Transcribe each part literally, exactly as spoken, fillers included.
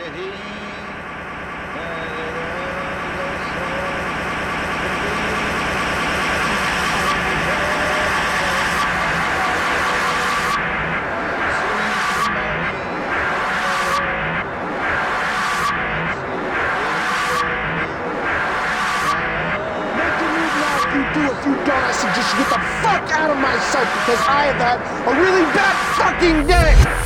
If you don't, I suggest you get the fuck out of my sight because I have had a really bad fucking day!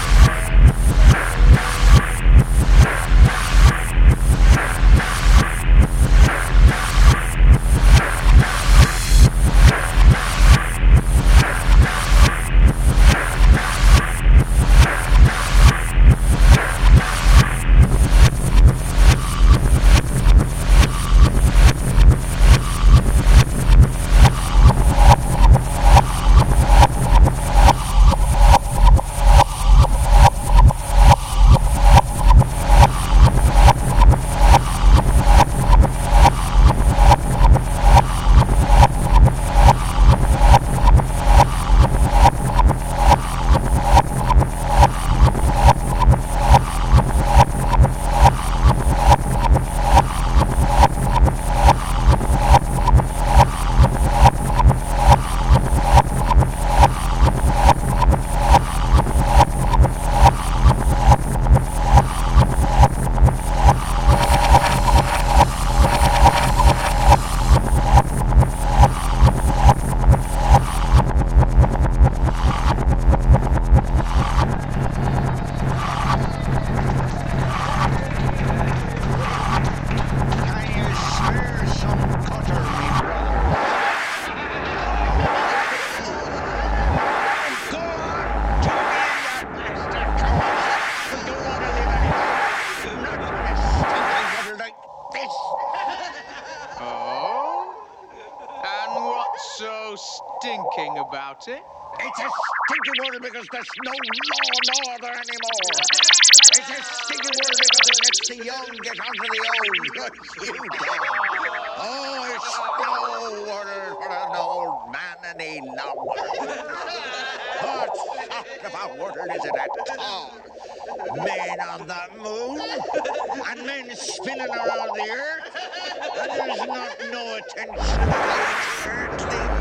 So stinking about it? It's a stinking word because there's no law and order anymore. It's a stinking word because it lets the young get onto the old. You don't. Oh, it's no order for an old man any longer. What sort of a word is it at all? Men on the moon and men spinning around the earth, and there's not no attention to earthly